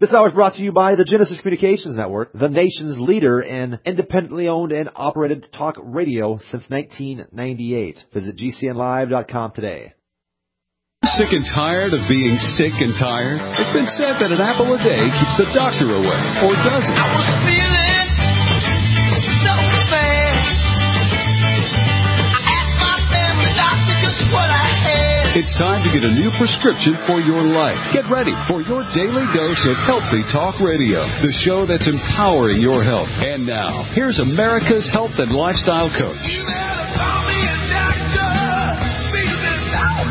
This hour is brought to you by the Genesis Communications Network, the nation's leader in independently owned and operated talk radio since 1998. Visit GCNlive.com today. Sick and tired of being sick and tired? It's been said that an apple a day keeps the doctor away, or does it? I was feeling so bad. I asked my family doctor just what I had. It's time to get a new prescription for your life. Get ready for your daily dose of Healthy Talk Radio, the show that's empowering your health. And now, here's America's health and lifestyle coach. You better call me a doctor, because I'm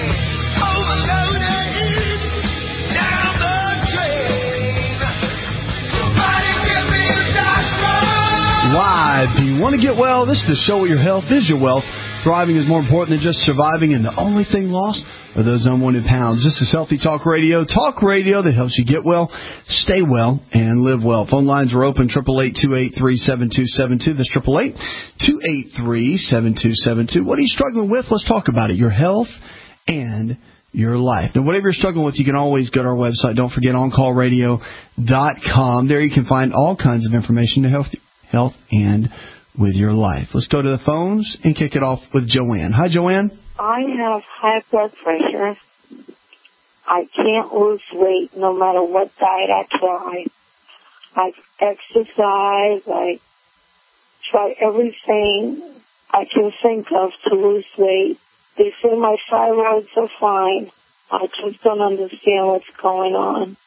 overloaded down the drain. Somebody give me a doctor. Live. Do you want to get well? This is the show where your health is your wealth. Thriving is more important than just surviving, and the only thing lost are those unwanted pounds. This is Healthy Talk Radio that helps you get well, stay well, and live well. Phone lines are open, 888-283-7272. That's 888-283-7272. What are you struggling with? Let's talk about it. Your health and your life. Now, whatever you're struggling with, you can always go to our website. Don't forget, OnCallRadio.com. There you can find all kinds of information to health and with your life. Let's go to the phones and kick it off with Joanne. Hi, Joanne. I have high blood pressure. I can't lose weight no matter what diet I try. I exercise. I try everything I can think of to lose weight. They say my thyroids are fine. I just don't understand what's going on.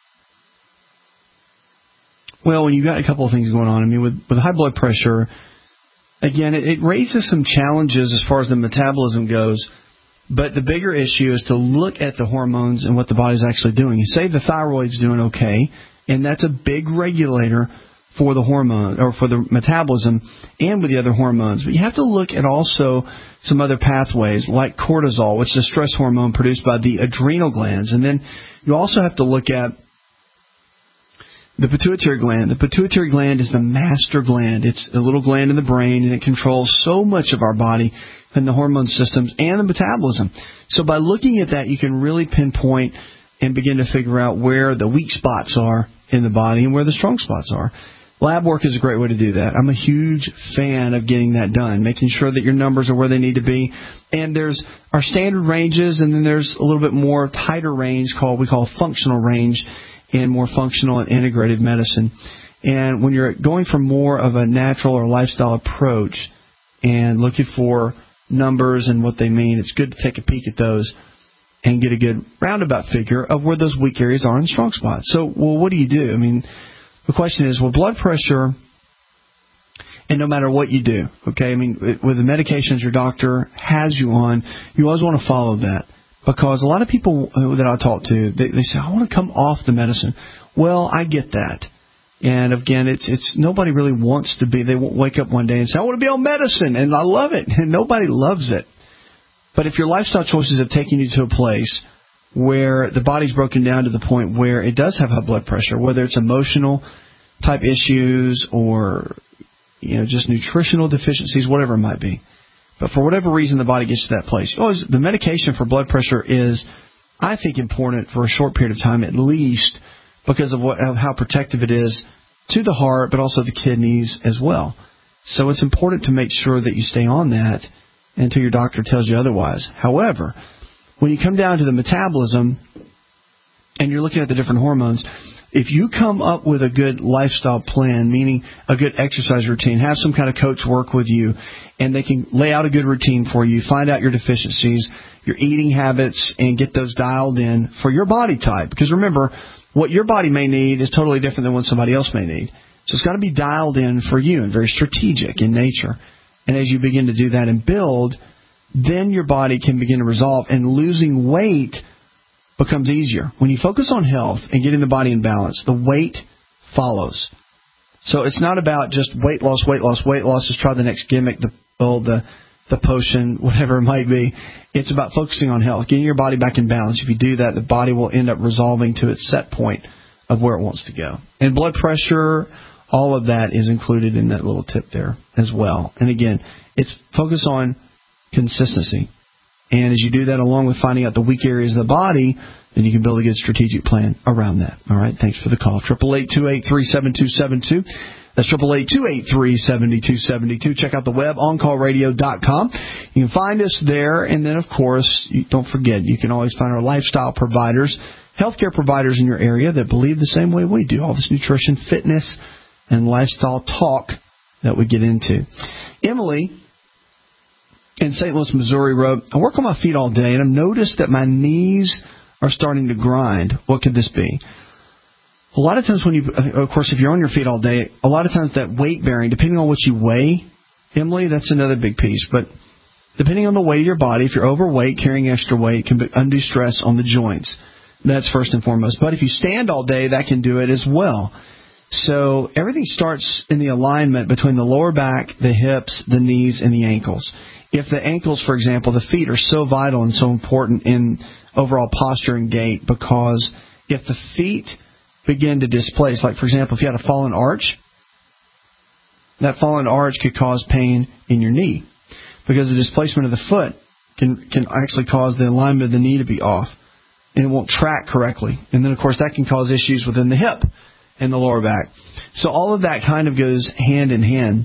Well, when you got a couple of things going on, I mean, with high blood pressure, again, it raises some challenges as far as the metabolism goes, but the bigger issue is to look at the hormones and what the body's actually doing. You say the thyroid's doing okay, and that's a big regulator for the hormone or for the metabolism and with the other hormones. But you have to look at also some other pathways like cortisol, which is a stress hormone produced by the adrenal glands. And then you also have to look at the pituitary gland. The pituitary gland is the master gland. It's a little gland in the brain, and it controls so much of our body and the hormone systems and the metabolism. So by looking at that, you can really pinpoint and begin to figure out where the weak spots are in the body and where the strong spots are. Lab work is a great way to do that. I'm a huge fan of getting that done, making sure that your numbers are where they need to be. And there's our standard ranges, and then there's a little bit more tighter range we call functional range, and more functional and integrative medicine. And when you're going for more of a natural or lifestyle approach and looking for numbers and what they mean, it's good to take a peek at those and get a good roundabout figure of where those weak areas are and strong spots. So, well, what do you do? I mean, the question is, well, blood pressure, and no matter what you do, okay, I mean, with the medications your doctor has you on, you always want to follow that. Because a lot of people that I talk to, they say, I want to come off the medicine. Well, I get that. And again, it's nobody really wants to be. They won't wake up one day and say, I want to be on medicine, and I love it. And nobody loves it. But if your lifestyle choices have taken you to a place where the body's broken down to the point where it does have high blood pressure, whether it's emotional type issues or, just nutritional deficiencies, whatever it might be. But for whatever reason, the body gets to that place. The medication for blood pressure is, I think, important for a short period of time at least because of how protective it is to the heart, but also the kidneys as well. So it's important to make sure that you stay on that until your doctor tells you otherwise. However, when you come down to the metabolism and you're looking at the different hormones, if you come up with a good lifestyle plan, meaning a good exercise routine, have some kind of coach work with you, and they can lay out a good routine for you, find out your deficiencies, your eating habits, and get those dialed in for your body type. Because remember, what your body may need is totally different than what somebody else may need. So it's got to be dialed in for you and very strategic in nature. And as you begin to do that and build, then your body can begin to resolve, and losing weight becomes easier. When you focus on health and getting the body in balance, the weight follows. So it's not about just weight loss, just try the next gimmick, the potion, whatever it might be. It's about focusing on health, getting your body back in balance. If you do that, the body will end up resolving to its set point of where it wants to go. And blood pressure, all of that is included in that little tip there as well. And again, it's focus on consistency. And as you do that, along with finding out the weak areas of the body, then you can build a good strategic plan around that. All right, thanks for the call. 888-283-7272. That's 888-283-7272. Check out the web, OnCallRadio.com. You can find us there, and then, of course, don't forget, you can always find our lifestyle providers, healthcare providers in your area that believe the same way we do, all this nutrition, fitness, and lifestyle talk that we get into. Emily in St. Louis, Missouri wrote, I work on my feet all day, and I've noticed that my knees are starting to grind. What could this be? A lot of times when of course, if you're on your feet all day, a lot of times that weight bearing, depending on what you weigh, Emily, that's another big piece. But depending on the weight of your body, if you're overweight, carrying extra weight can be undue stress on the joints. That's first and foremost. But if you stand all day, that can do it as well. So everything starts in the alignment between the lower back, the hips, the knees, and the ankles. If the ankles, for example, the feet are so vital and so important in overall posture and gait, because if the feet begin to displace, like, for example, if you had a fallen arch, that fallen arch could cause pain in your knee, because the displacement of the foot can actually cause the alignment of the knee to be off, and it won't track correctly. And then, of course, that can cause issues within the hip and the lower back. So all of that kind of goes hand in hand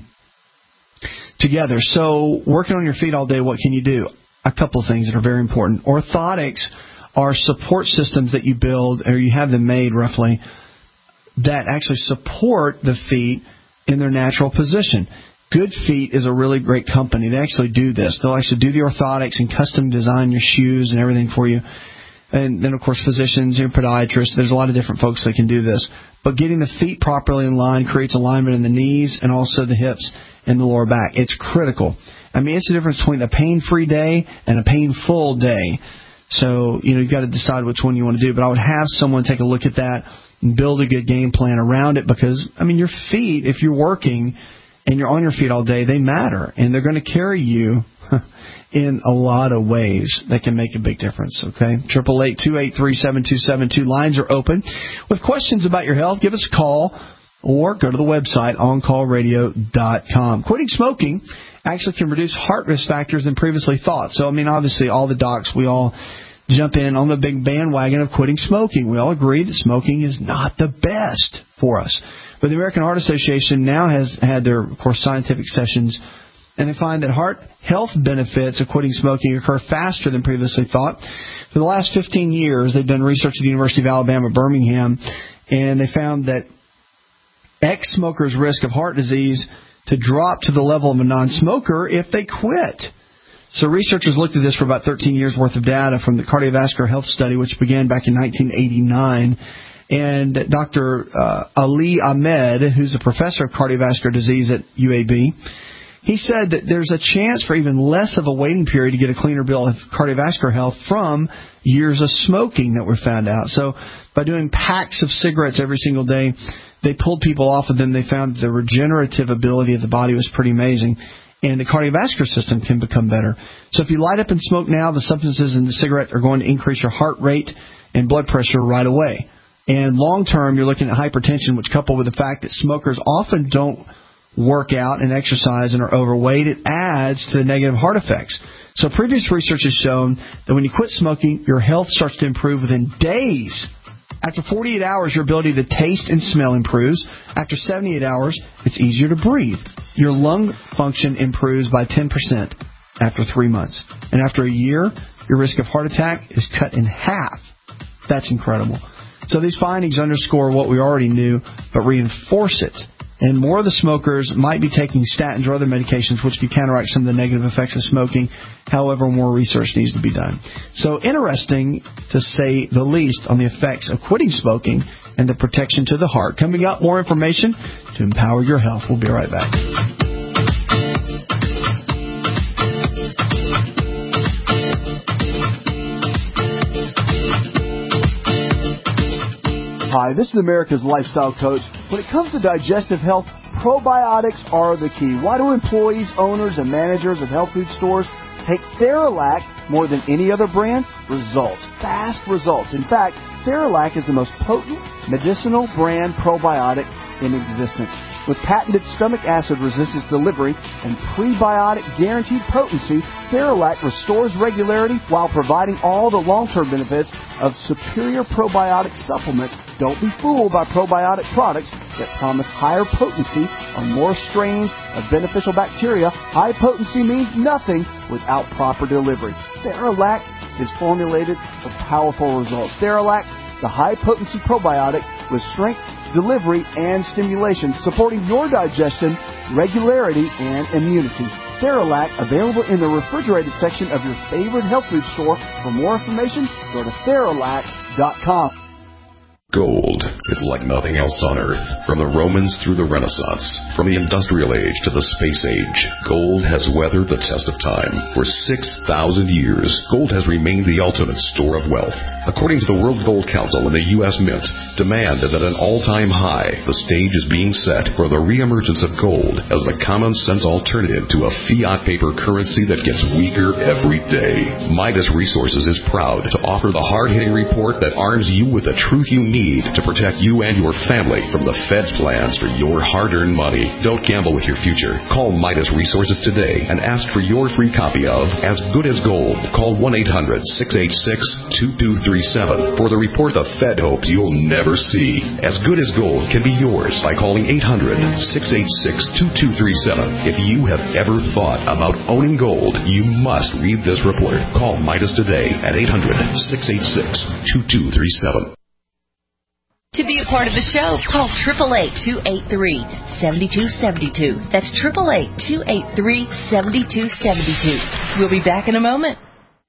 together. So working on your feet all day, what can you do? A couple of things that are very important. Orthotics are support systems that you build, or you have them made roughly, that actually support the feet in their natural position. Good Feet is a really great company. They actually do this. They'll actually do the orthotics and custom design your shoes and everything for you. And then, of course, physicians, your podiatrists, there's a lot of different folks that can do this. But getting the feet properly in line creates alignment in the knees and also the hips and the lower back. It's critical. I mean, it's the difference between a pain-free day and a painful day. So, you've got to decide which one you want to do. But I would have someone take a look at that and build a good game plan around it, because, I mean, your feet, if you're working and you're on your feet all day, they matter. And they're going to carry you in a lot of ways that can make a big difference, okay? 888-283-7272. Lines are open. With questions about your health, give us a call or go to the website, OnCallRadio.com. Quitting smoking actually can reduce heart risk factors than previously thought. So, I mean, obviously, all the docs, we all jump in on the big bandwagon of quitting smoking. We all agree that smoking is not the best for us. But the American Heart Association now has had their, of course, scientific sessions, and they find that heart health benefits of quitting smoking occur faster than previously thought. For the last 15 years, they've done research at the University of Alabama, Birmingham, and they found that ex-smokers' risk of heart disease to drop to the level of a non-smoker if they quit. So researchers looked at this for about 13 years' worth of data from the Cardiovascular Health Study, which began back in 1989. And Dr. Ali Ahmed, who's a professor of cardiovascular disease at UAB, he said that there's a chance for even less of a waiting period to get a cleaner bill of cardiovascular health from years of smoking that were found out. So by doing packs of cigarettes every single day, they pulled people off of them. They found that the regenerative ability of the body was pretty amazing, and the cardiovascular system can become better. So if you light up and smoke now, the substances in the cigarette are going to increase your heart rate and blood pressure right away. And long-term, you're looking at hypertension, which, coupled with the fact that smokers often don't work out and exercise and are overweight, it adds to the negative heart effects. So previous research has shown that when you quit smoking, your health starts to improve within days. After 48 hours, your ability to taste and smell improves. After 78 hours, it's easier to breathe. Your lung function improves by 10% after 3 months. And after a year, your risk of heart attack is cut in half. That's incredible. So these findings underscore what we already knew, but reinforce it. And more of the smokers might be taking statins or other medications which can counteract some of the negative effects of smoking. However, more research needs to be done. So interesting, to say the least, on the effects of quitting smoking and the protection to the heart. Coming up, more information to empower your health. We'll be right back. Hi, this is America's Lifestyle Coach. When it comes to digestive health, probiotics are the key. Why do employees, owners, and managers of health food stores take Theralac more than any other brand? Results. Fast results. In fact, Theralac is the most potent medicinal brand probiotic in existence. With patented stomach acid resistance delivery and prebiotic guaranteed potency, Theralac restores regularity while providing all the long-term benefits of superior probiotic supplements. Don't be fooled by probiotic products that promise higher potency or more strains of beneficial bacteria. High potency means nothing without proper delivery. Theralac is formulated for powerful results. Theralac, the high-potency probiotic with strength, delivery, and stimulation, supporting your digestion, regularity, and immunity. Theralac, available in the refrigerated section of your favorite health food store. For more information, go to Theralac.com. Gold is like nothing else on Earth. From the Romans through the Renaissance, from the Industrial Age to the Space Age, gold has weathered the test of time. For 6,000 years, gold has remained the ultimate store of wealth. According to the World Gold Council and the U.S. Mint, demand is at an all-time high. The stage is being set for the reemergence of gold as the common-sense alternative to a fiat paper currency that gets weaker every day. Midas Resources is proud to offer the hard-hitting report that arms you with the truth you need to protect you and your family from the Fed's plans for your hard-earned money. Don't gamble with your future. Call Midas Resources today and ask for your free copy of As Good as Gold. Call 1-800-686-2237 for the report the Fed hopes you'll never see. As Good as Gold can be yours by calling 800-686-2237. If you have ever thought about owning gold, you must read this report. Call Midas today at 800-686-2237. To be a part of the show, call 888-283-7272. That's 888-283-7272. We'll be back in a moment.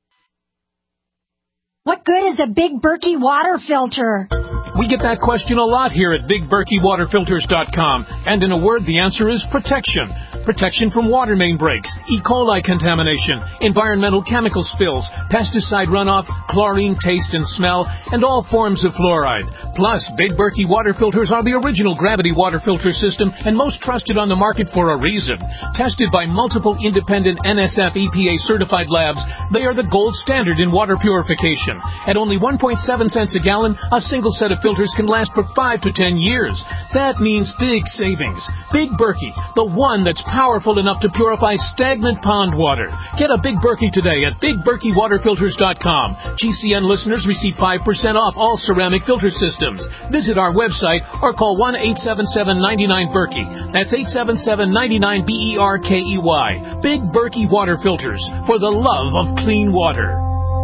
What good is a Big Berkey water filter? We get that question a lot here at BigBerkeyWaterFilters.com. And in a word, the answer is protection. Protection from water main breaks, E. coli contamination, environmental chemical spills, pesticide runoff, chlorine taste and smell, and all forms of fluoride. Plus, Big Berkey water filters are the original gravity water filter system and most trusted on the market for a reason. Tested by multiple independent NSF EPA certified labs, they are the gold standard in water purification. At only 1.7 cents a gallon, a single set of filters can last for 5 to 10 years. That means big savings. Big Berkey, the one that's powerful enough to purify stagnant pond water. Get a Big Berkey today at BigBerkeyWaterFilters.com. GCN listeners receive 5% off all ceramic filter systems. Visit our website or call 1-877-99-BERKEY. That's 877-99-BERKEY. Big Berkey Water Filters, for the love of clean water.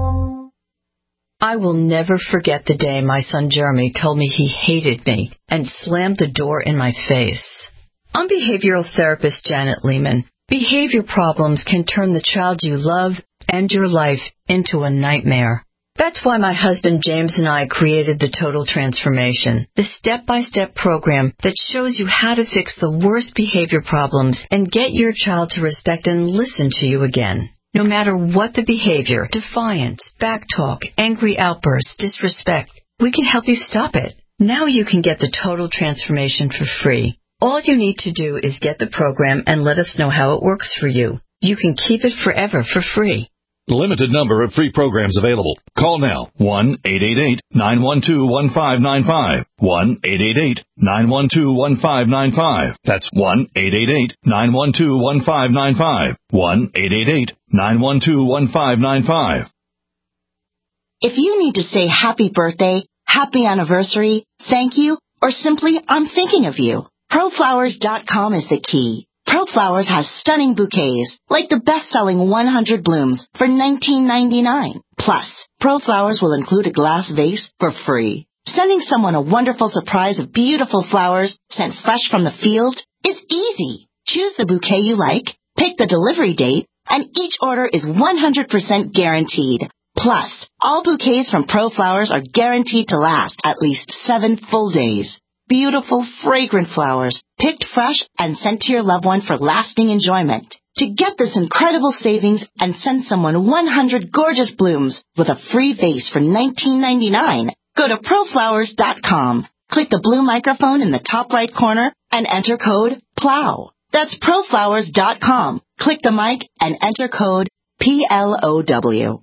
I will never forget the day my son Jeremy told me he hated me and slammed the door in my face. I'm behavioral therapist Janet Lehman. Behavior problems can turn the child you love and your life into a nightmare. That's why my husband James and I created the Total Transformation, the step-by-step program that shows you how to fix the worst behavior problems and get your child to respect and listen to you again. No matter what the behavior, defiance, backtalk, angry outbursts, disrespect, we can help you stop it. Now you can get the Total Transformation for free. All you need to do is get the program and let us know how it works for you. You can keep it forever for free. Limited number of free programs available. Call now. 1-888-912-1595. 1-888-912-1595. That's 1-888-912-1595. 1-888-912-1595. If you need to say happy birthday, happy anniversary, thank you, or simply I'm thinking of you, ProFlowers.com is the key. ProFlowers has stunning bouquets, like the best-selling 100 Blooms for $19.99. Plus, ProFlowers will include a glass vase for free. Sending someone a wonderful surprise of beautiful flowers sent fresh from the field is easy. Choose the bouquet you like, pick the delivery date, and each order is 100% guaranteed. Plus, all bouquets from ProFlowers are guaranteed to last at least 7 full days. Beautiful, fragrant flowers, picked fresh and sent to your loved one for lasting enjoyment. To get this incredible savings and send someone 100 gorgeous blooms with a free vase for $19.99, go to ProFlowers.com. Click the blue microphone in the top right corner and enter code PLOW. That's ProFlowers.com. Click the mic and enter code PLOW.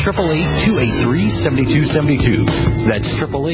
888-283-7272. That's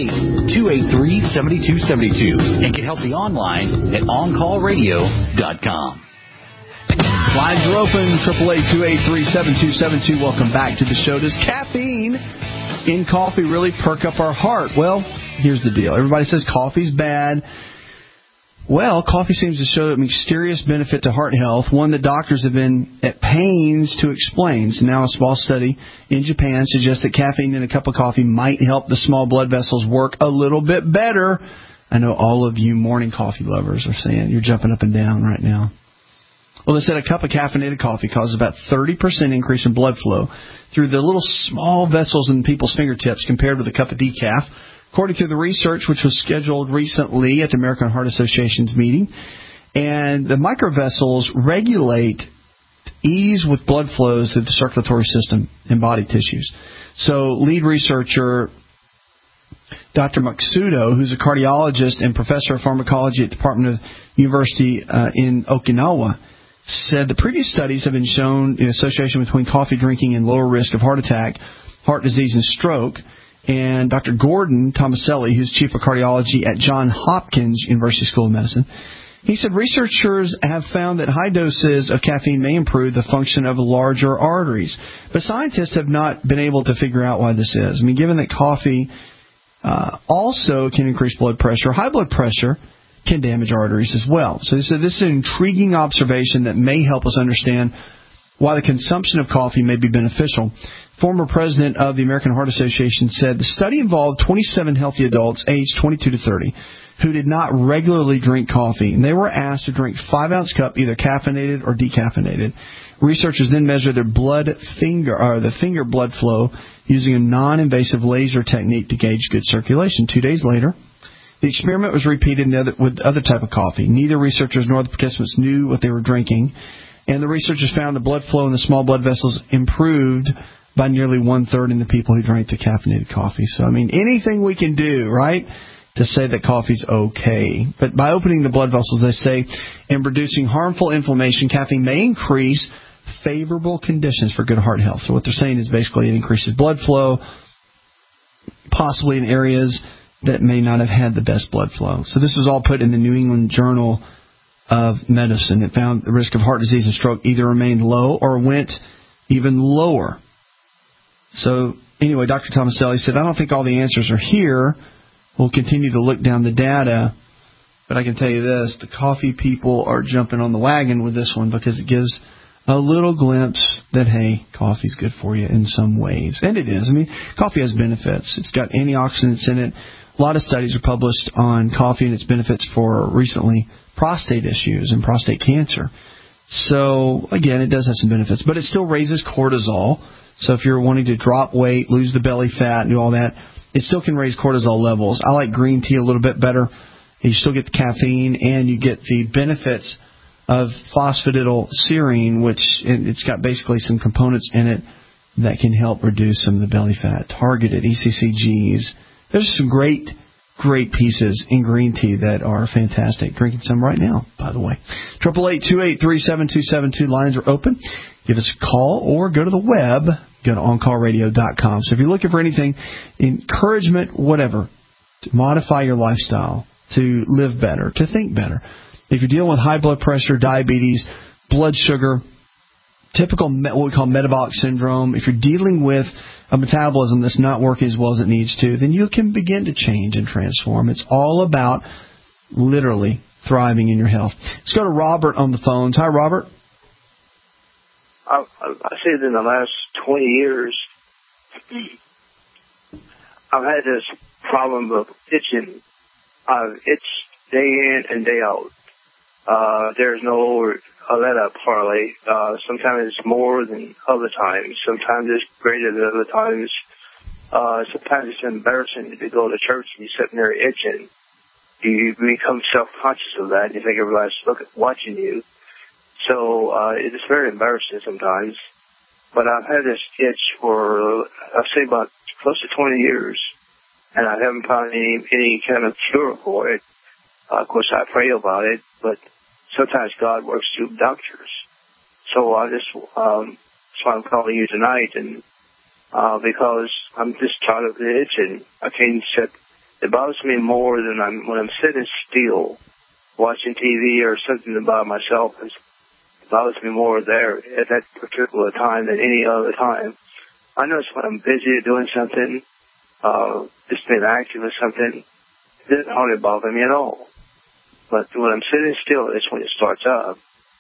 888-283-7272. And get help online at OnCallRadio.com. Lines are open, 888-283-7272. Welcome back to the show. Does caffeine in coffee really perk up our heart? Well, here's the deal. Everybody says coffee's bad. Well, coffee seems to show a mysterious benefit to heart health, one that doctors have been at pains to explain. So now a small study in Japan suggests that caffeine in a cup of coffee might help the small blood vessels work a little bit better. I know all of you morning coffee lovers are saying you're jumping up and down right now. Well, they said a cup of caffeinated coffee causes about 30% increase in blood flow through the little small vessels in people's fingertips compared with a cup of decaf. According to the research, which was scheduled recently at the American Heart Association's meeting, and the microvessels regulate ease with blood flows through the circulatory system and body tissues. So lead researcher Dr. Matsudo, who's a cardiologist and professor of pharmacology at the Department of University in Okinawa, said the previous studies have been shown in association between coffee drinking and lower risk of heart attack, heart disease, and stroke. And Dr. Gordon Tomaselli, who's chief of cardiology at Johns Hopkins University School of Medicine, he said researchers have found that high doses of caffeine may improve the function of larger arteries. But scientists have not been able to figure out why this is. I mean, given that coffee also can increase blood pressure, high blood pressure can damage arteries as well. So they said this is an intriguing observation that may help us understand why the consumption of coffee may be beneficial. Former president of the American Heart Association said the study involved 27 healthy adults aged 22 to 30 who did not regularly drink coffee, and they were asked to drink 5-ounce cup, either caffeinated or decaffeinated. Researchers then measured their the finger blood flow using a non-invasive laser technique to gauge good circulation. 2 days later, the experiment was repeated with other type of coffee. Neither researchers nor the participants knew what they were drinking, and the researchers found the blood flow in the small blood vessels improved by nearly 1/3 in the people who drank the caffeinated coffee. So, I mean, anything we can do, right, to say that coffee's okay. But by opening the blood vessels, they say, and reducing harmful inflammation, caffeine may increase favorable conditions for good heart health. So what they're saying is basically it increases blood flow, possibly in areas that may not have had the best blood flow. So this was all put in the New England Journal of Medicine. It found the risk of heart disease and stroke either remained low or went even lower. So anyway, Dr. Tomaselli said, I don't think all the answers are here. We'll continue to look down the data. But I can tell you this, the coffee people are jumping on the wagon with this one because it gives a little glimpse that, hey, coffee's good for you in some ways. And it is. I mean, coffee has benefits. It's got antioxidants in it. A lot of studies are published on coffee and its benefits for recently prostate issues and prostate cancer. So, again, it does have some benefits. But it still raises cortisol. So if you're wanting to drop weight, lose the belly fat, do all that, it still can raise cortisol levels. I like green tea a little bit better. You still get the caffeine and you get the benefits of phosphatidylserine, which it's got basically some components in it that can help reduce some of the belly fat. Targeted ECCGs. There's some great pieces in green tea that are fantastic. Drinking some right now, by the way. 888-283-7272. Lines are open. Give us a call or go to the web. Go to OnCallRadio.com. So if you're looking for anything, encouragement, whatever, to modify your lifestyle, to live better, to think better. If you're dealing with high blood pressure, diabetes, blood sugar, typical what we call metabolic syndrome, if you're dealing with a metabolism that's not working as well as it needs to, then you can begin to change and transform. It's all about literally thriving in your health. Let's go to Robert on the phones. Hi, Robert. I say that in the last 20 years, I've had this problem of itching. I've itched day in and day out. There's no let-up hardly. Sometimes it's more than other times. Sometimes it's greater than other times. Sometimes it's embarrassing to go to church and you're sitting there itching. You become self-conscious of that. You think everybody's watching you. So it's very embarrassing sometimes. But I've had this itch for, I'd say, about close to 20 years, and I haven't found any kind of cure for it. Of course, I pray about it, but sometimes God works through doctors. So that's why I'm calling you tonight, and because I'm just tired of the itching. I can't sit. It bothers me more than when I'm sitting still, watching TV or something by myself. It bothers me more there at that particular time than any other time. I notice when I'm busy doing something, just being active or something, it doesn't hardly bother me at all. But when I'm sitting still, that's when it starts up.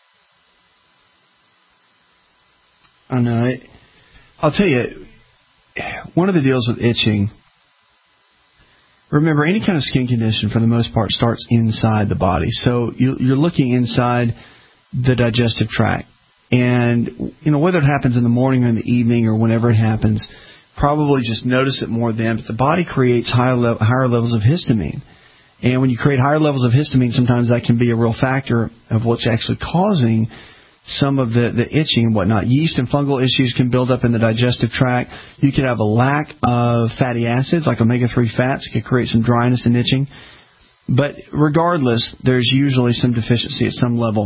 I know. I'll tell you, one of the deals with itching, remember, any kind of skin condition, for the most part, starts inside the body. So you're looking inside the digestive tract. And, whether it happens in the morning or in the evening or whenever it happens, probably just notice it more then. But the body creates higher levels of histamine. And when you create higher levels of histamine, sometimes that can be a real factor of what's actually causing some of the itching and whatnot. Yeast and fungal issues can build up in the digestive tract. You could have a lack of fatty acids, like omega-3 fats. It could create some dryness and itching. But regardless, there's usually some deficiency at some level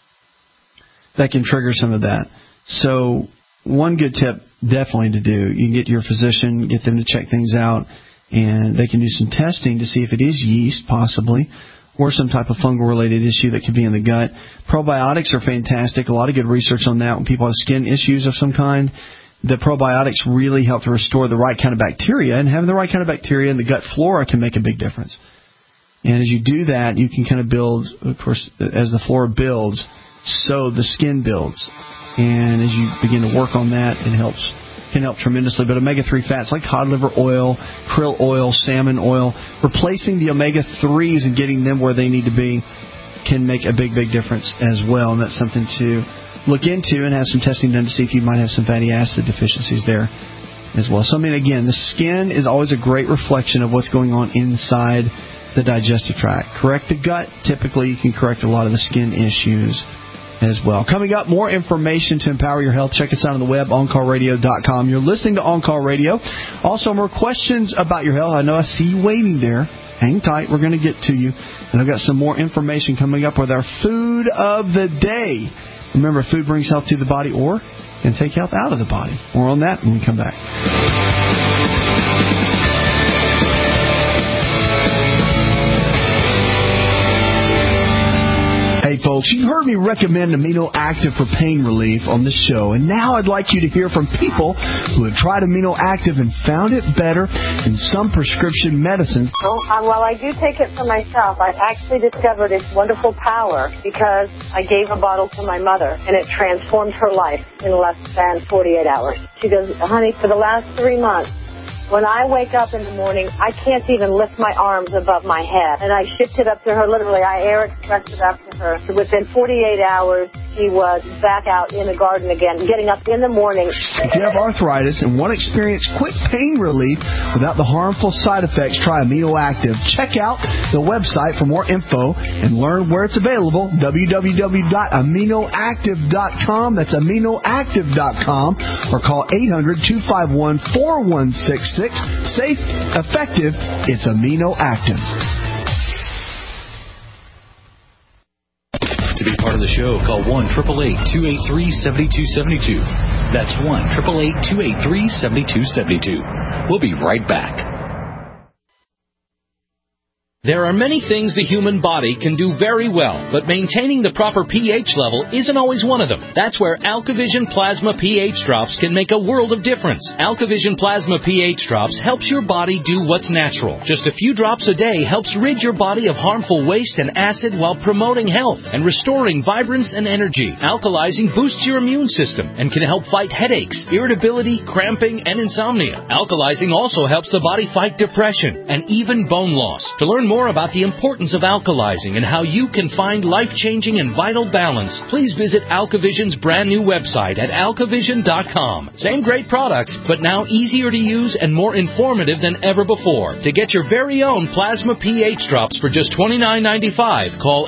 that can trigger some of that. So one good tip definitely to do, you can get your physician, get them to check things out, and they can do some testing to see if it is yeast, possibly, or some type of fungal-related issue that could be in the gut. Probiotics are fantastic. A lot of good research on that. When people have skin issues of some kind, the probiotics really help to restore the right kind of bacteria, and having the right kind of bacteria in the gut flora can make a big difference. And as you do that, you can kind of build, of course, as the flora builds, so the skin builds. And as you begin to work on that, it can help tremendously. But omega-3 fats like cod liver oil, krill oil, salmon oil, replacing the omega-3s and getting them where they need to be can make a big, big difference as well. And that's something to look into and have some testing done to see if you might have some fatty acid deficiencies there as well. So, again, the skin is always a great reflection of what's going on inside the digestive tract. Correct the gut. Typically, you can correct a lot of the skin issues as well. Coming up, more information to empower your health. Check us out on the web, OnCallRadio.com. You're listening to On Call Radio. Also, more questions about your health. I know I see you waiting there. Hang tight. We're going to get to you. And I've got some more information coming up with our food of the day. Remember, food brings health to the body or can take health out of the body. More on that when we come back. Hey folks, you've heard me recommend Amino Active for pain relief on this show, and now I'd like you to hear from people who have tried Amino Active and found it better than some prescription medicines. Well, I do take it for myself. I actually discovered its wonderful power because I gave a bottle to my mother, and it transformed her life in less than 48 hours. She goes, honey, for the last 3 months, when I wake up in the morning, I can't even lift my arms above my head. And I shipped it up to her, literally. I air expressed it up to her. So within 48 hours, she was back out in the garden again, getting up in the morning. If you have arthritis and want to experience quick pain relief without the harmful side effects, try Amino Active. Check out the website for more info and learn where it's available, www.aminoactive.com. That's aminoactive.com, or call 800-251-4166. Safe, effective, it's Amino Active. To be part of the show, call 1-888-283-7272. That's 1-888-283-7272. We'll be right back. There are many things the human body can do very well, but maintaining the proper pH level isn't always one of them. That's where AlkaVision Plasma pH Drops can make a world of difference. AlkaVision Plasma pH Drops helps your body do what's natural. Just a few drops a day helps rid your body of harmful waste and acid while promoting health and restoring vibrance and energy. Alkalizing boosts your immune system and can help fight headaches, irritability, cramping, and insomnia. Alkalizing also helps the body fight depression and even bone loss. To learn more about the importance of alkalizing and how you can find life-changing and vital balance, please visit AlkaVision's brand new website at alkavision.com. Same great products, but now easier to use and more informative than ever before. To get your very own Plasma pH Drops for just $29.95, call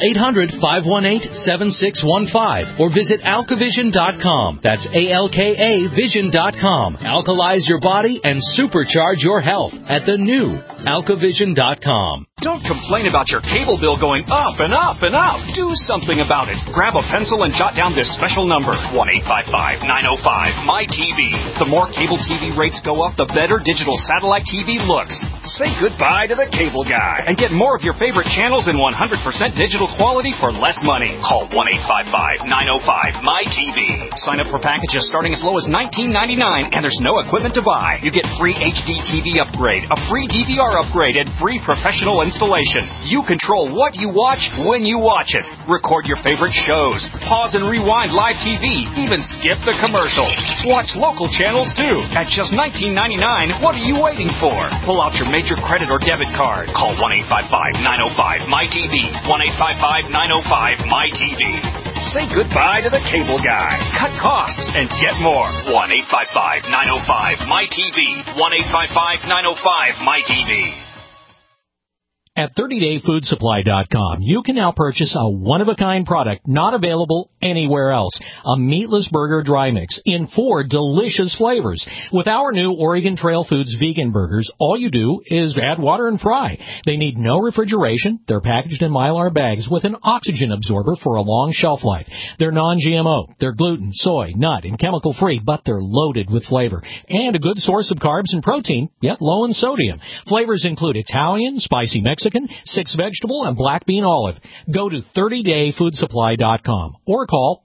800-518-7615 or visit alkavision.com. That's ALKA Vision.com. Alkalize your body and supercharge your health at the new Alkavision.com. Don't complain about your cable bill going up and up and up. Do something about it. Grab a pencil and jot down this special number, 1-855-905-MY-TV. The more cable TV rates go up, the better digital satellite TV looks. Say goodbye to the cable guy and get more of your favorite channels in 100% digital quality for less money. Call 1-855-905-MY-TV. Sign up for packages starting as low as $19.99, and there's no equipment to buy. You get free HD TV upgrade, a free DVR upgrade, and free professional installation. You control what you watch when you watch it. Record your favorite shows. Pause and rewind live TV. Even skip the commercials. Watch local channels too. At just $19.99, what are you waiting for? Pull out your major credit or debit card. Call 1-855-905-MY-TV. 1-855-905-MY-TV. Say goodbye to the cable guy. Cut costs and get more. 1-855-905-MY-TV. 1-855-905-MY-TV. At 30dayfoodsupply.com, you can now purchase a one-of-a-kind product not available anywhere else. A meatless burger dry mix in 4 delicious flavors. With our new Oregon Trail Foods vegan burgers, all you do is add water and fry. They need no refrigeration. They're packaged in Mylar bags with an oxygen absorber for a long shelf life. They're non-GMO. They're gluten, soy, nut, and chemical-free, but they're loaded with flavor. And a good source of carbs and protein, yet low in sodium. Flavors include Italian, spicy Mexican, 6 vegetable, and black bean olive. Go to 30dayfoodsupply.com or call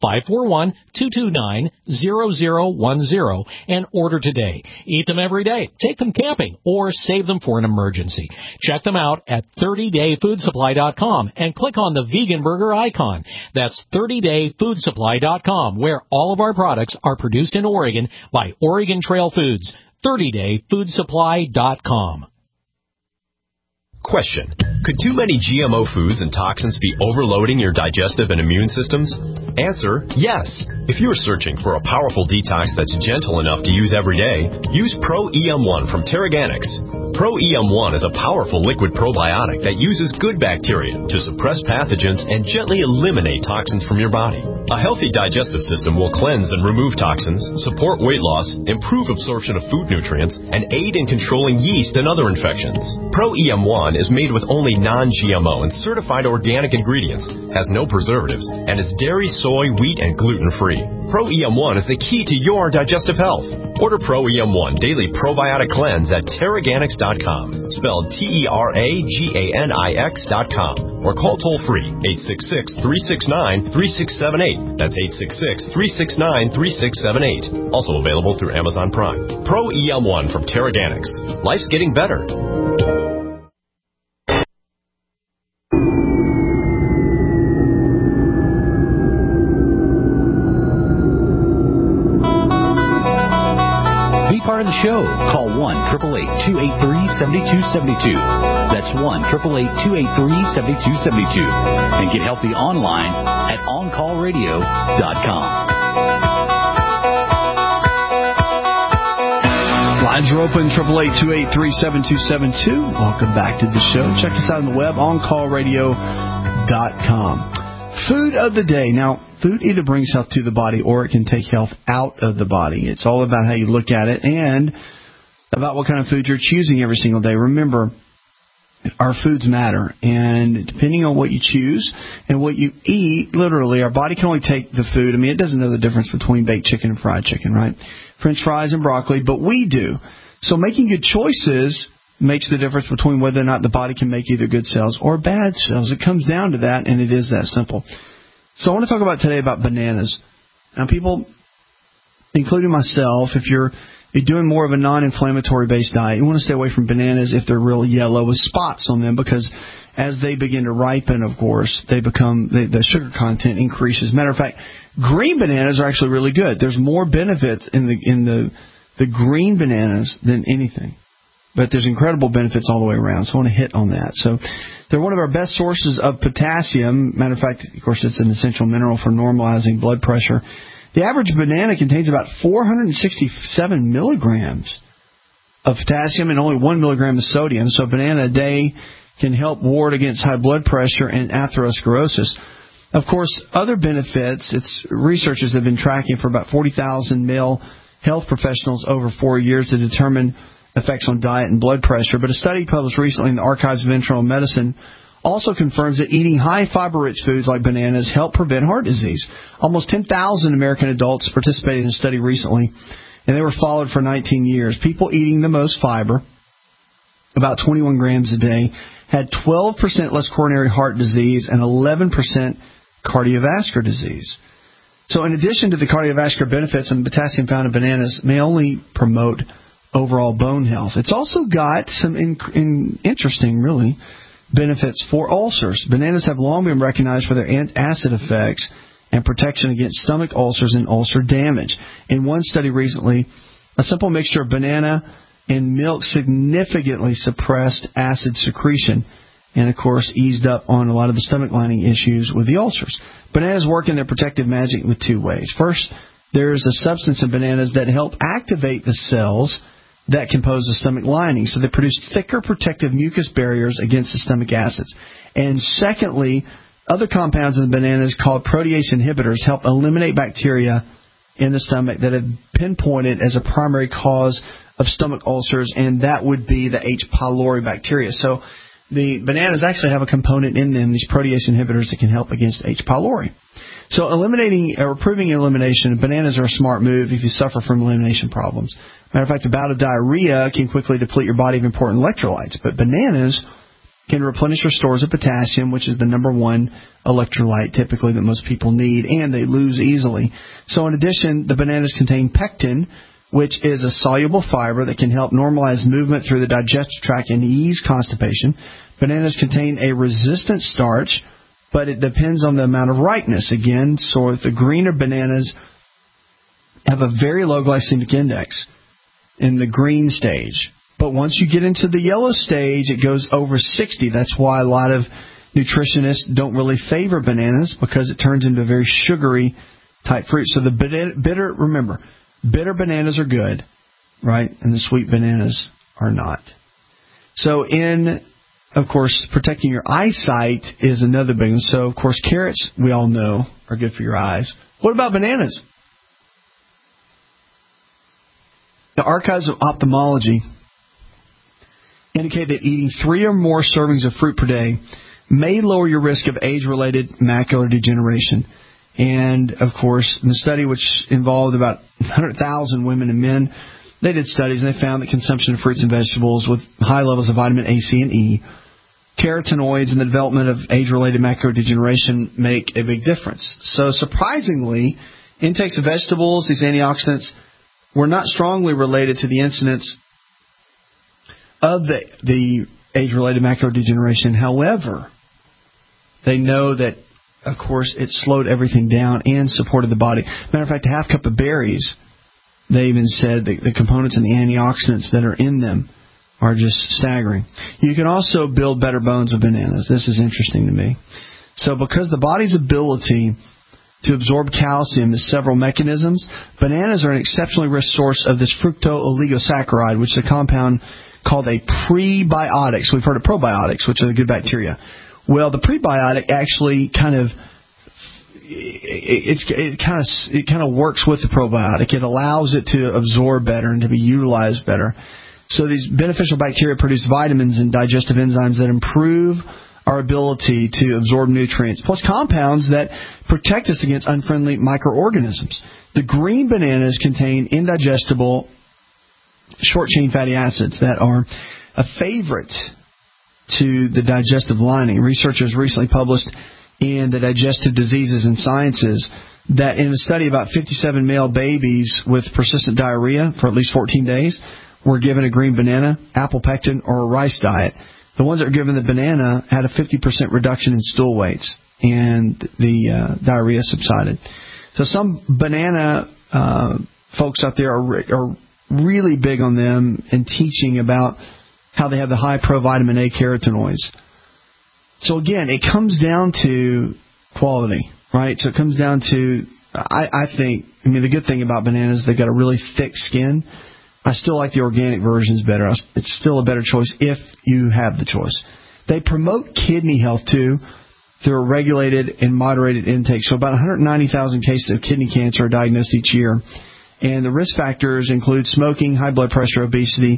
541-229-0010 and order today. Eat them every day, take them camping, or save them for an emergency. Check them out at 30dayfoodsupply.com and click on the vegan burger icon. That's 30dayfoodsupply.com, where all of our products are produced in Oregon by Oregon Trail Foods. 30dayfoodsupply.com. Question. Could too many GMO foods and toxins be overloading your digestive and immune systems? Answer, yes. If you're searching for a powerful detox that's gentle enough to use every day, use Pro-EM1 from Terraganics. Pro-EM1 is a powerful liquid probiotic that uses good bacteria to suppress pathogens and gently eliminate toxins from your body. A healthy digestive system will cleanse and remove toxins, support weight loss, improve absorption of food nutrients, and aid in controlling yeast and other infections. Pro-EM1 is made with only non-GMO and certified organic ingredients, has no preservatives, and is dairy, soy, wheat, and gluten-free. Pro-EM1 is the key to your digestive health. Order Pro-EM1 Daily Probiotic Cleanse at Terraganics.com, spelled Terraganix.com, or call toll-free 866-369-3678. That's 866-369-3678. Also available through Amazon Prime. Pro-EM1 from Terraganics. Life's getting better. Part of the show. Call 1-888-283-7272. That's 1-888-283-7272. And get healthy online at OnCallRadio.com. Lines are open, 888-283-7272. Welcome back to the show. Check us out on the web, OnCallRadio.com. Food of the day. Now, food either brings health to the body or it can take health out of the body. It's all about how you look at it and about what kind of food you're choosing every single day. Remember, our foods matter, and depending on what you choose and what you eat, literally, our body can only take the food. I mean, it doesn't know the difference between baked chicken and fried chicken, right? French fries and broccoli, but we do. So making good choices makes the difference between whether or not the body can make either good cells or bad cells. It comes down to that, and it is that simple. So I want to talk about today about bananas. Now, people, including myself, if you're doing more of a non-inflammatory based diet, you want to stay away from bananas if they're real yellow with spots on them, because as they begin to ripen, of course, they become the sugar content increases. Matter of fact, green bananas are actually really good. There's more benefits in the green bananas than anything. But there's incredible benefits all the way around, so I want to hit on that. So they're one of our best sources of potassium. Matter of fact, of course, it's an essential mineral for normalizing blood pressure. The average banana contains about 467 milligrams of potassium and only 1 milligram of sodium. So a banana a day can help ward against high blood pressure and atherosclerosis. Of course, other benefits, researchers have been tracking for about 40,000 male health professionals over 4 years to determine effects on diet and blood pressure. But a study published recently in the Archives of Internal Medicine also confirms that eating high fiber-rich foods like bananas help prevent heart disease. Almost 10,000 American adults participated in a study recently, and they were followed for 19 years. People eating the most fiber, about 21 grams a day, had 12% less coronary heart disease and 11% cardiovascular disease. So in addition to the cardiovascular benefits, and potassium found in bananas may only promote overall bone health. It's also got some interesting, really, benefits for ulcers. Bananas have long been recognized for their antacid effects and protection against stomach ulcers and ulcer damage. In one study recently, a simple mixture of banana and milk significantly suppressed acid secretion and, of course, eased up on a lot of the stomach lining issues with the ulcers. Bananas work in their protective magic with two ways. First, there's a substance in bananas that help activate the cells that compose the stomach lining, so they produce thicker protective mucus barriers against the stomach acids. And secondly, other compounds in the bananas called protease inhibitors help eliminate bacteria in the stomach that have pinpointed as a primary cause of stomach ulcers, and that would be the H. pylori bacteria. So the bananas actually have a component in them, these protease inhibitors, that can help against H. pylori. So eliminating or improving elimination, bananas are a smart move if you suffer from elimination problems. Matter of fact, a bout of diarrhea can quickly deplete your body of important electrolytes, but bananas can replenish your stores of potassium, which is the number one electrolyte typically that most people need, and they lose easily. So in addition, the bananas contain pectin, which is a soluble fiber that can help normalize movement through the digestive tract and ease constipation. Bananas contain a resistant starch, but it depends on the amount of ripeness. Again, so the greener bananas have a very low glycemic index in the green stage. But once you get into the yellow stage, it goes over 60. That's why a lot of nutritionists don't really favor bananas, because it turns into a very sugary type fruit. So the bitter, remember, bitter bananas are good, right? And the sweet bananas are not. So of course, protecting your eyesight is another big one. So, of course, carrots, we all know, are good for your eyes. What about bananas? The Archives of Ophthalmology indicate that eating 3 or more servings of fruit per day may lower your risk of age-related macular degeneration. And, of course, in the study, which involved about 100,000 women and men, they did studies and they found that consumption of fruits and vegetables with high levels of vitamin A, C, and E, carotenoids, and the development of age-related macular degeneration make a big difference. So, surprisingly, intakes of vegetables, these antioxidants, were not strongly related to the incidence of the age-related macular degeneration. However, they know that, of course, it slowed everything down and supported the body. Matter of fact, a half cup of berries, they even said that the components and the antioxidants that are in them are just staggering. You can also build better bones with bananas. This is interesting to me. So because the body's ability to absorb calcium is several mechanisms, bananas are an exceptionally rich source of this fructooligosaccharide, which is a compound called a prebiotic. So we've heard of probiotics, which are the good bacteria. Well, the prebiotic actually kind of works with the probiotic. It allows it to absorb better and to be utilized better. So these beneficial bacteria produce vitamins and digestive enzymes that improve our ability to absorb nutrients, plus compounds that protect us against unfriendly microorganisms. The green bananas contain indigestible short-chain fatty acids that are a favorite to the digestive lining. Researchers recently published in the Digestive Diseases and Sciences that in a study about 57 male babies with persistent diarrhea for at least 14 days were given a green banana, apple pectin, or a rice diet. The ones that were given the banana had a 50% reduction in stool weights, and the diarrhea subsided. So some banana folks out there are really big on them and teaching about how they have the high provitamin A carotenoids. So again, it comes down to quality, right? So it comes down to, I think, the good thing about bananas, they've got a really thick skin. I still like the organic versions better. It's still a better choice if you have the choice. They promote kidney health, too, through a regulated and moderated intake. So about 190,000 cases of kidney cancer are diagnosed each year. And the risk factors include smoking, high blood pressure, obesity,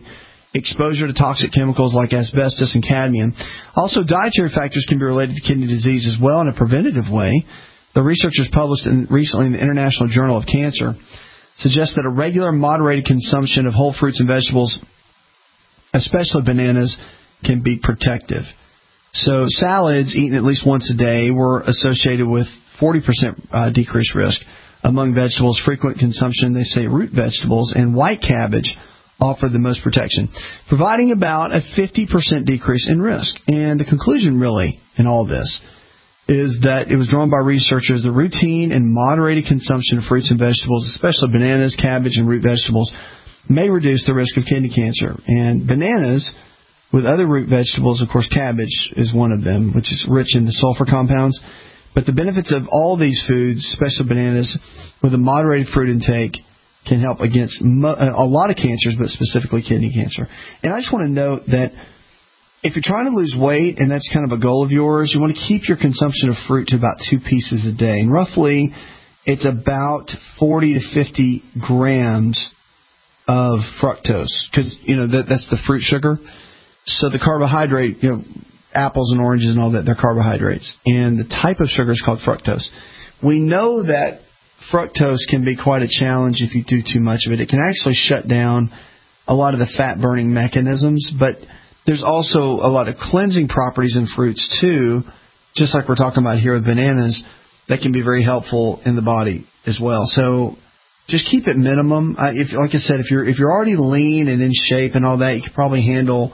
exposure to toxic chemicals like asbestos and cadmium. Also, dietary factors can be related to kidney disease as well in a preventative way. The researchers published recently in the International Journal of Cancer suggests that a regular moderated consumption of whole fruits and vegetables, especially bananas, can be protective. So salads eaten at least once a day were associated with 40% decreased risk. Among vegetables, frequent consumption, they say root vegetables and white cabbage offer the most protection, providing about a 50% decrease in risk. And the conclusion really in all this is that it was drawn by researchers the routine and moderated consumption of fruits and vegetables, especially bananas, cabbage, and root vegetables, may reduce the risk of kidney cancer. And bananas, with other root vegetables, of course, cabbage is one of them, which is rich in the sulfur compounds. But the benefits of all these foods, especially bananas, with a moderated fruit intake, can help against a lot of cancers, but specifically kidney cancer. And I just want to note that if you're trying to lose weight, and that's kind of a goal of yours, you want to keep your consumption of fruit to about 2 pieces a day. And roughly, it's about 40 to 50 grams of fructose, because, that's the fruit sugar. So the carbohydrate, apples and oranges and all that, they're carbohydrates. And the type of sugar is called fructose. We know that fructose can be quite a challenge if you do too much of it. It can actually shut down a lot of the fat-burning mechanisms, but there's also a lot of cleansing properties in fruits, too, just like we're talking about here with bananas, that can be very helpful in the body as well. So just keep it minimum. Like I said, if you're already lean and in shape and all that, you could probably handle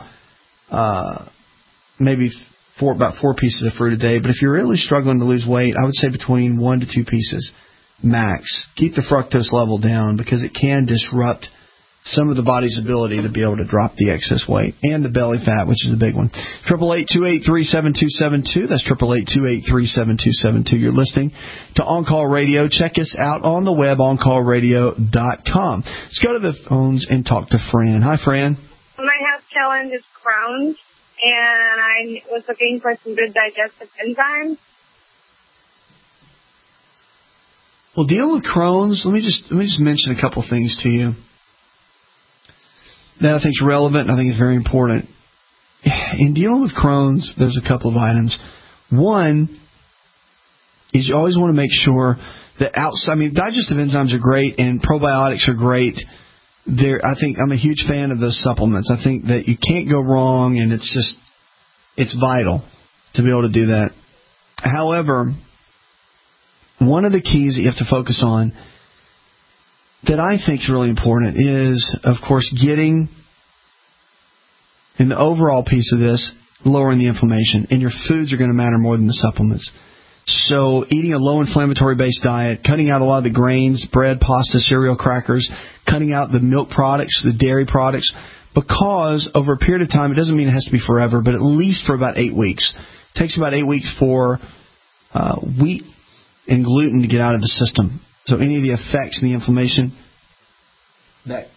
maybe about 4 pieces of fruit a day. But if you're really struggling to lose weight, I would say between 1 to 2 pieces max. Keep the fructose level down because it can disrupt some of the body's ability to be able to drop the excess weight and the belly fat, which is a big one. 888-283-7272. That's 888-283-7272. You're listening to On Call Radio. Check us out on the web, oncallradio.com. Let's go to the phones and talk to Fran. Hi, Fran. My health challenge is Crohn's, and I was looking for some good digestive enzymes. Well, dealing with Crohn's, let me just mention a couple things to you that I think is relevant and I think is very important. In dealing with Crohn's, there's a couple of items. One is you always want to make sure that digestive enzymes are great and probiotics are great. I think I'm a huge fan of those supplements. I think that you can't go wrong, and it's vital to be able to do that. However, one of the keys that you have to focus on that I think is really important is, of course, getting, in the overall piece of this, lowering the inflammation. And your foods are going to matter more than the supplements. So eating a low-inflammatory-based diet, cutting out a lot of the grains, bread, pasta, cereal, crackers, cutting out the milk products, the dairy products, because over a period of time, it doesn't mean it has to be forever, but at least for about 8 weeks. It takes about 8 weeks for wheat and gluten to get out of the system. So any of the effects and the inflammation that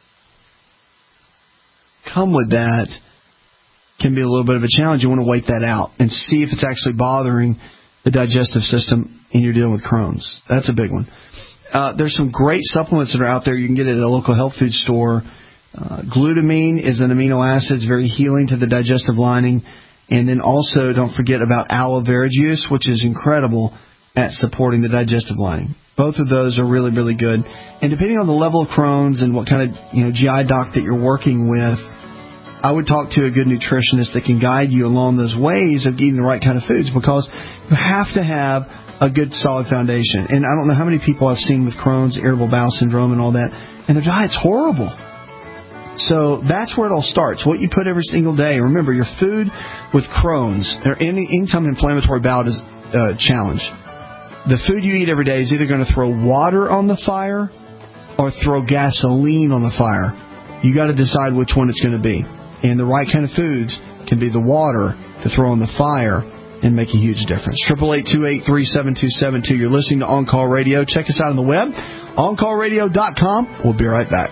come with that can be a little bit of a challenge. You want to wait that out and see if it's actually bothering the digestive system and you're dealing with Crohn's. That's a big one. There's some great supplements that are out there. You can get it at a local health food store. Glutamine is an amino acid. It's very healing to the digestive lining. And then also don't forget about aloe vera juice, which is incredible at supporting the digestive lining. Both of those are really, really good. And depending on the level of Crohn's and what kind of GI doc that you're working with, I would talk to a good nutritionist that can guide you along those ways of eating the right kind of foods, because you have to have a good, solid foundation. And I don't know how many people I've seen with Crohn's, irritable bowel syndrome and all that, and their diet's horrible. So that's where it all starts. What you put every single day. Remember, your food with Crohn's, or anytime an inflammatory bowel is challenge, the food you eat every day is either going to throw water on the fire or throw gasoline on the fire. You got to decide which one it's going to be. And the right kind of foods can be the water to throw on the fire and make a huge difference. 888-283-7272. You're listening to On Call Radio. Check us out on the web, oncallradio.com. We'll be right back.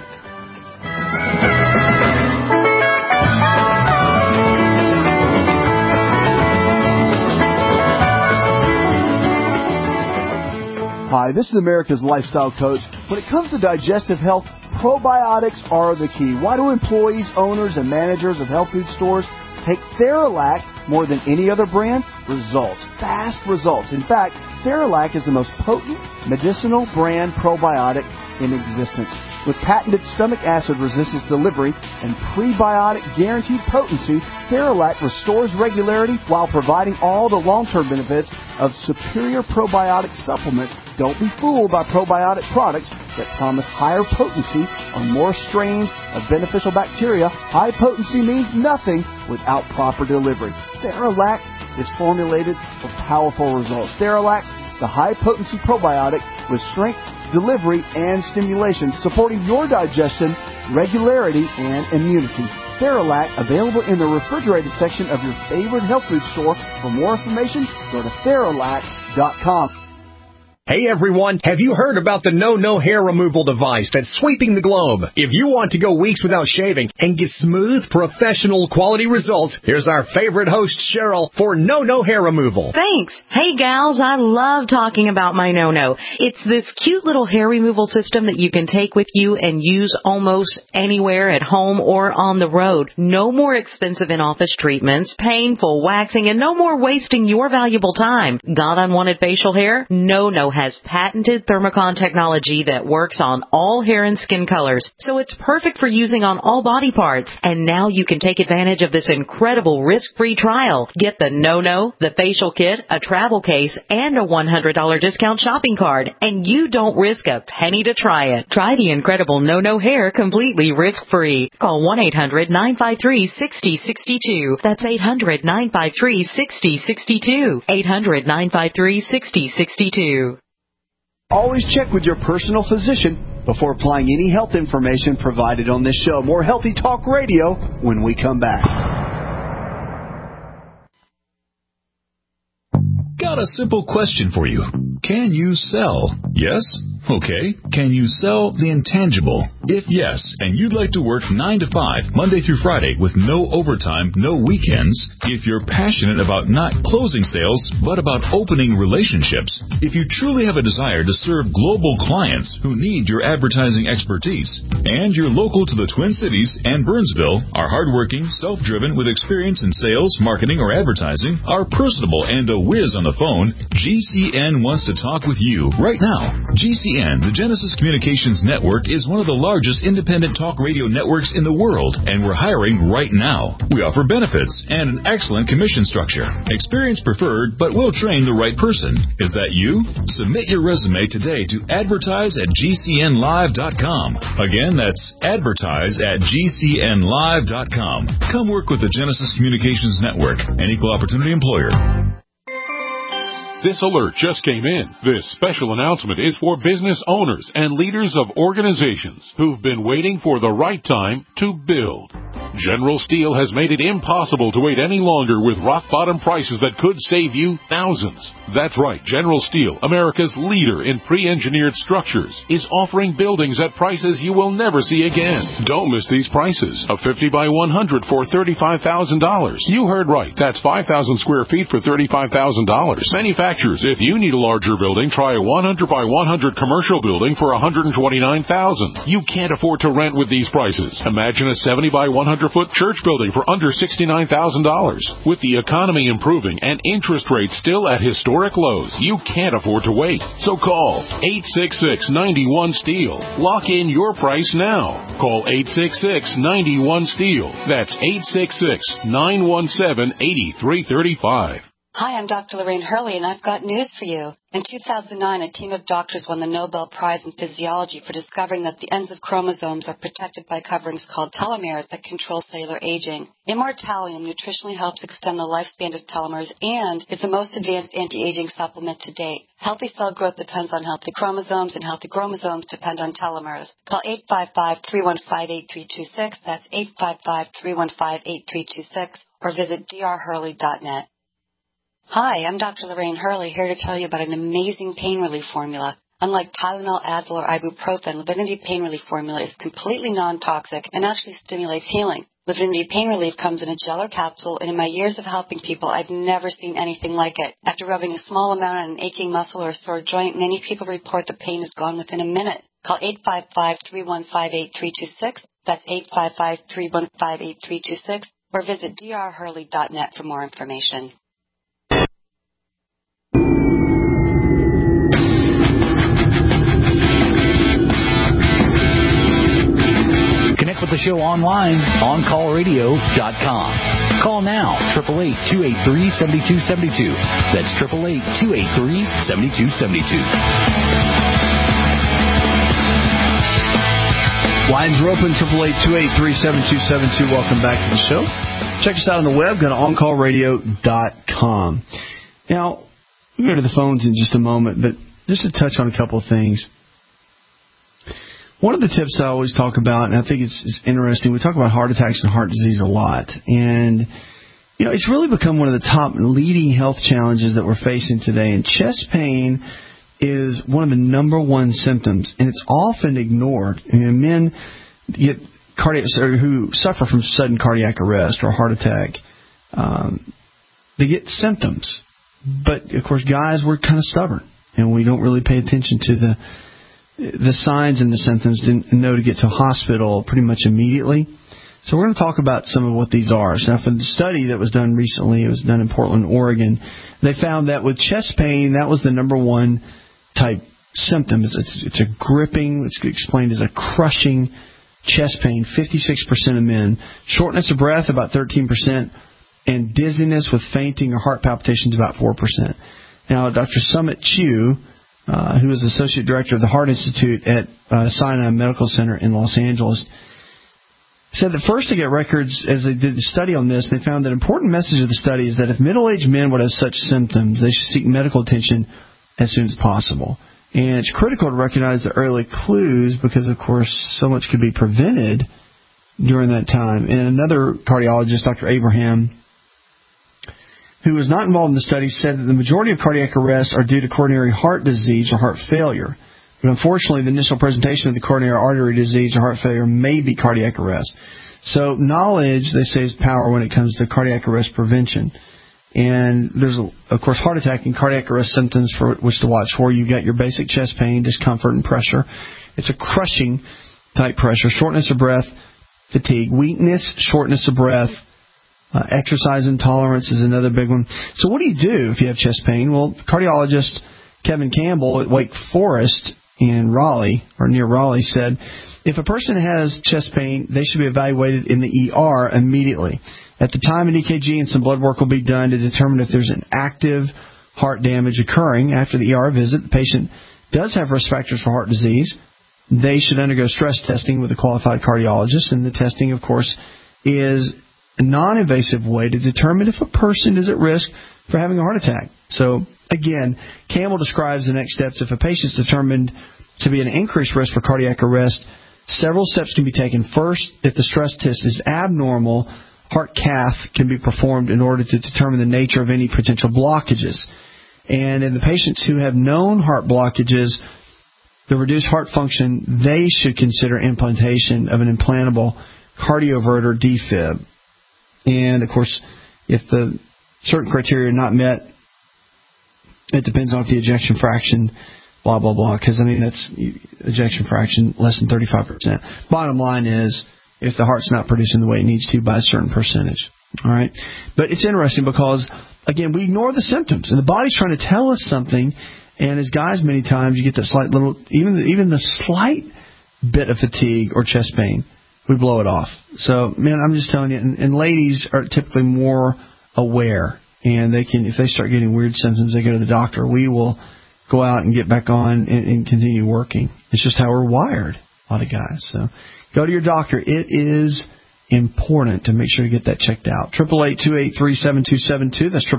Hi, this is America's Lifestyle Coach. When it comes to digestive health, Probiotics are the key. Why do employees, owners, and managers of health food stores take Theralac more than any other brand? Results. Fast results. In fact, Theralac is the most potent medicinal brand probiotic in existence. With patented stomach acid resistance delivery and prebiotic guaranteed potency, Theralac restores regularity while providing all the long-term benefits of superior probiotic supplements. Don't be fooled by probiotic products that promise higher potency on more strains of beneficial bacteria. High potency means nothing without proper delivery. Theralac is formulated for powerful results. Theralac, the high-potency probiotic with strength, delivery, and stimulation, supporting your digestion, regularity, and immunity. Theralac, available in the refrigerated section of your favorite health food store. For more information, go to Theralac.com. Hey everyone, have you heard about the No hair removal device that's sweeping the globe? If you want to go weeks without shaving and get smooth, professional quality results, here's our favorite host, Cheryl, for No hair removal. Thanks. Hey gals, I love talking about my No. It's this cute little hair removal system that you can take with you and use almost anywhere at home or on the road. No more expensive in-office treatments, painful waxing, and no more wasting your valuable time. Got unwanted facial hair? No has patented Thermocon technology that works on all hair and skin colors, so it's perfect for using on all body parts. And now you can take advantage of this incredible risk-free trial. Get the No, the facial kit, a travel case, and a $100 discount shopping card, and you don't risk a penny to try it. Try the incredible No hair completely risk-free. Call 1-800-953-6062. That's 800-953-6062. 800-953-6062. Always check with your personal physician before applying any health information provided on this show. More Healthy Talk Radio when we come back. Got a simple question for you. Can you sell? Yes? Okay. Can you sell the intangible? If yes, and you'd like to work 9 to 5, Monday through Friday, with no overtime, no weekends, if you're passionate about not closing sales, but about opening relationships, if you truly have a desire to serve global clients who need your advertising expertise, and you're local to the Twin Cities and Burnsville, are hardworking, self-driven, with experience in sales, marketing, or advertising, are personable, and a whiz on the phone, GCN wants to talk with you right now. GCN, the Genesis Communications Network, is one of the largest independent talk radio networks in the world, and we're hiring right now. We offer benefits and an excellent commission structure. Experience preferred, but we'll train the right person. Is that you? Submit your resume today to advertise@gcnlive.com. Again, that's advertise@gcnlive.com. Come work with the Genesis Communications Network, an equal opportunity employer. This alert just came in. This special announcement is for business owners and leaders of organizations who've been waiting for the right time to build. General Steel has made it impossible to wait any longer with rock-bottom prices that could save you thousands. That's right, General Steel, America's leader in pre-engineered structures, is offering buildings at prices you will never see again. Don't miss these prices. A 50 by 100 for $35,000. You heard right. That's 5,000 square feet for $35,000. Manufacturers, if you need a larger building, try a 100 by 100 commercial building for $129,000. You can't afford to rent with these prices. Imagine a 70 by 100-foot church building for under $69,000. With the economy improving and interest rates still at historic lows, you can't afford to wait. So call 866-91-STEEL. Lock in your price now. Call 866-91-STEEL. That's 866-917-8335. Hi, I'm Dr. Lorraine Hurley, and I've got news for you. In 2009, a team of doctors won the Nobel Prize in Physiology for discovering that the ends of chromosomes are protected by coverings called telomeres that control cellular aging. Immortalium nutritionally helps extend the lifespan of telomeres and is the most advanced anti-aging supplement to date. Healthy cell growth depends on healthy chromosomes, and healthy chromosomes depend on telomeres. Call 855-315-8326. That's 855-315-8326, or visit drhurley.net. Hi, I'm Dr. Lorraine Hurley, here to tell you about an amazing pain relief formula. Unlike Tylenol, Advil, or ibuprofen, Livinity Pain Relief Formula is completely non-toxic and actually stimulates healing. Livinity Pain Relief comes in a gel or capsule, and in my years of helping people, I've never seen anything like it. After rubbing a small amount on an aching muscle or sore joint, many people report the pain is gone within a minute. Call 855-315-8326. That's 855-315-8326. Or visit drhurley.net for more information. Connect with the show online, OnCallRadio.com. Call now, 888-283-7272. That's 888-283-7272. Lines are open, 888-283-7272. Welcome back to the show. Check us out on the web. Go to OnCallRadio.com. Now, we'll go to the phones in just a moment, but just to touch on a couple of things. One of the tips I always talk about, and I think it's interesting, we talk about heart attacks and heart disease a lot. And, you know, it's really become one of the top leading health challenges that we're facing today. And chest pain is one of the number one symptoms, and it's often ignored. And men get who suffer from sudden cardiac arrest or heart attack, they get symptoms. But, of course, guys, we're kind of stubborn, and we don't really pay attention to the signs and the symptoms and know to get to a hospital pretty much immediately. So we're going to talk about some of what these are. So now, for the study that was done recently, it was done in Portland, Oregon, they found that with chest pain, that was the number one type symptom. It's a gripping, it's explained as a crushing chest pain, 56% of men. Shortness of breath, about 13%. And dizziness with fainting or heart palpitations, about 4%. Now, Dr. Sumit Chu, who is the Associate Director of the Heart Institute at Sinai Medical Center in Los Angeles, said that first to get records as they did the study on this, they found that an important message of the study is that if middle-aged men would have such symptoms, they should seek medical attention as soon as possible. And it's critical to recognize the early clues because, of course, so much could be prevented during that time. And another cardiologist, Dr. Abraham, who was not involved in the study, said that the majority of cardiac arrests are due to coronary heart disease or heart failure. But unfortunately, the initial presentation of the coronary artery disease or heart failure may be cardiac arrest. So knowledge, they say, is power when it comes to cardiac arrest prevention. And there's, of course, heart attack and cardiac arrest symptoms for which to watch for. You've got your basic chest pain, discomfort, and pressure. It's a crushing type pressure, shortness of breath, fatigue, weakness, shortness of breath. Exercise intolerance is another big one. So what do you do if you have chest pain? Well, cardiologist Kevin Campbell at Wake Forest in Raleigh, or near Raleigh, said if a person has chest pain, they should be evaluated in the ER immediately. At the time, an EKG and some blood work will be done to determine if there's an active heart damage occurring. After the ER visit, the patient does have risk factors for heart disease. They should undergo stress testing with a qualified cardiologist, and the testing, of course, is a non-invasive way to determine if a person is at risk for having a heart attack. So, again, Campbell describes the next steps. If a patient is determined to be an increased risk for cardiac arrest, several steps can be taken. First, if the stress test is abnormal, heart cath can be performed in order to determine the nature of any potential blockages. And in the patients who have known heart blockages, the reduced heart function, they should consider implantation of an implantable cardioverter defib. And, of course, if the certain criteria are not met, it depends on if the ejection fraction, blah, blah, blah. Because, I mean, that's ejection fraction less than 35%. Bottom line is, if the heart's not producing the way it needs to by a certain percentage. All right? But it's interesting because, again, we ignore the symptoms. And the body's trying to tell us something. And as guys, many times, you get that slight little, even the slight bit of fatigue or chest pain, we blow it off. So, man, I'm just telling you, and ladies are typically more aware, and they can, if they start getting weird symptoms, they go to the doctor. We will go out and get back on and continue working. It's just how we're wired, a lot of guys. So, go to your doctor. It is important to make sure you get that checked out. 888-283-7272. That's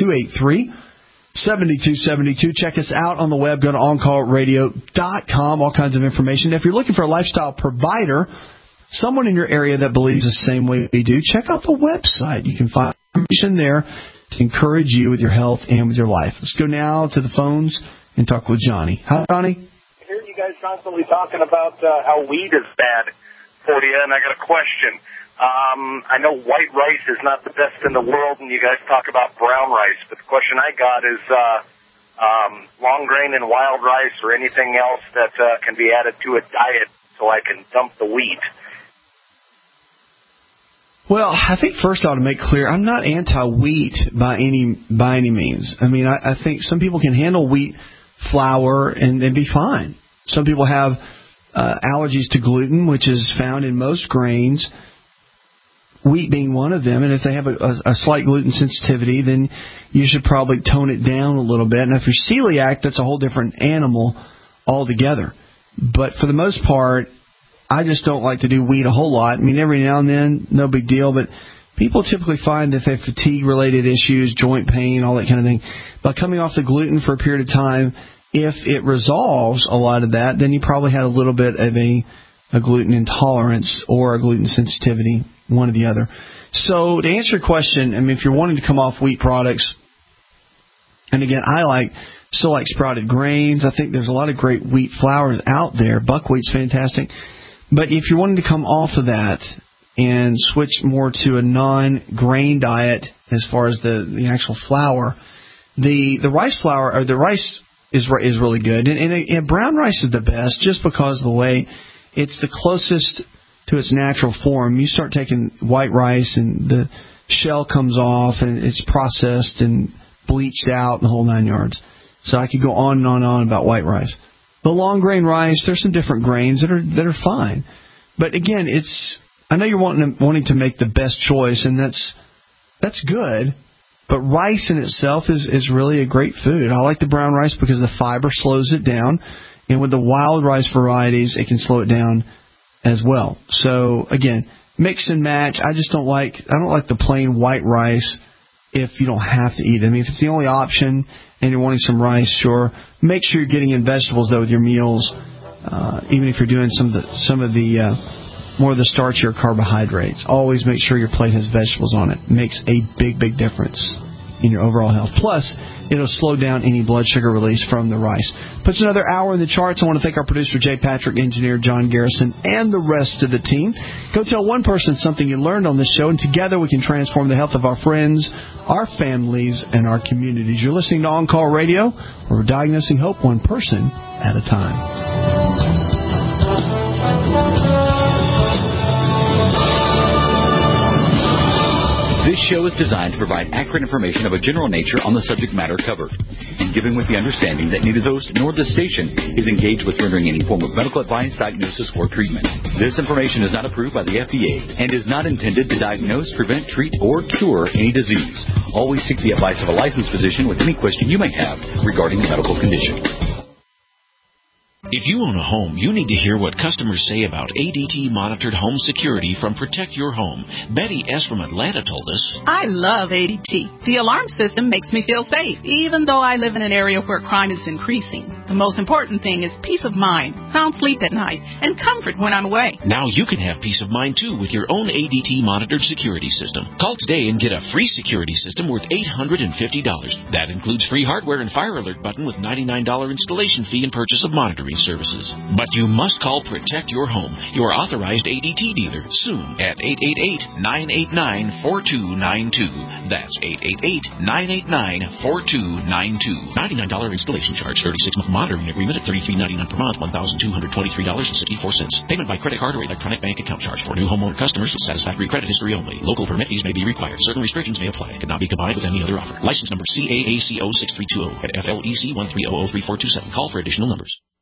888-283-7272. Check us out on the web. Go to OnCallRadio.com. All kinds of information. If you're looking for a lifestyle provider, someone in your area that believes the same way we do, check out the website. You can find information there to encourage you with your health and with your life. Let's go now to the phones and talk with Johnny. Hi, Johnny. I hear you guys constantly talking about how weed is bad for you, and I got a question. I know white rice is not the best in the world, and you guys talk about brown rice, but the question I got is, long grain and wild rice or anything else that can be added to a diet so I can dump the wheat? Well, I think first I ought to make clear I'm not anti-wheat by any means. I mean, I think some people can handle wheat flour and be fine. Some people have allergies to gluten, which is found in most grains, wheat being one of them. And if they have a slight gluten sensitivity, then you should probably tone it down a little bit. And if you're celiac, that's a whole different animal altogether. But for the most part, I just don't like to do wheat a whole lot. I mean, every now and then, no big deal. But people typically find that they have fatigue-related issues, joint pain, all that kind of thing. By coming off the gluten for a period of time, if it resolves a lot of that, then you probably had a little bit of a gluten intolerance or a gluten sensitivity, one or the other. So to answer your question, I mean, if you're wanting to come off wheat products, and again, I still like sprouted grains. I think there's a lot of great wheat flours out there. Buckwheat's fantastic. But if you're wanting to come off of that and switch more to a non-grain diet as far as the actual flour, the rice flour or the rice is really good. And brown rice is the best just because of the way it's the closest to its natural form. You start taking white rice and the shell comes off and it's processed and bleached out and the whole 9 yards. So I could go on and on and on about white rice. The long grain rice, there's some different grains that are fine. But again, I know you're wanting to make the best choice, and that's good. But rice in itself is really a great food. I like the brown rice because the fiber slows it down, and with the wild rice varieties, it can slow it down as well. So again, mix and match. I don't like the plain white rice if you don't have to eat it. I mean, if it's the only option and you're wanting some rice, sure. Make sure you're getting in vegetables though with your meals, even if you're doing some of the more of the starchier carbohydrates. Always make sure your plate has vegetables on it. It makes a big difference in your overall health. Plus, it'll slow down any blood sugar release from the rice. Puts another hour in the charts. I want to thank our producer, Jay Patrick, engineer John Garrison, and the rest of the team. Go tell one person something you learned on this show, and together we can transform the health of our friends, our families, and our communities. You're listening to On Call Radio, where we're diagnosing hope one person at a time. This show is designed to provide accurate information of a general nature on the subject matter covered, and given with the understanding that neither the host nor the station is engaged with rendering any form of medical advice, diagnosis, or treatment. This information is not approved by the FDA and is not intended to diagnose, prevent, treat, or cure any disease. Always seek the advice of a licensed physician with any question you may have regarding a medical condition. If you own a home, you need to hear what customers say about ADT-monitored home security from Protect Your Home. Betty S. from Atlanta told us, I love ADT. The alarm system makes me feel safe, even though I live in an area where crime is increasing. The most important thing is peace of mind, sound sleep at night, and comfort when I'm away. Now you can have peace of mind, too, with your own ADT-monitored security system. Call today and get a free security system worth $850. That includes free hardware and fire alert button with $99 installation fee and purchase of monitoring services. But you must call Protect Your Home, your authorized ADT dealer, soon at 888-989-4292. That's 888-989-4292. $99 installation charge, 36-month monitoring agreement at $33.99 per month, $1,223.64. Payment by credit card or electronic bank account charge for new homeowner customers with satisfactory credit history only. Local permit fees may be required. Certain restrictions may apply. Cannot be combined with any other offer. License number CAACO 6320 at FLEC 1300347. Call for additional numbers.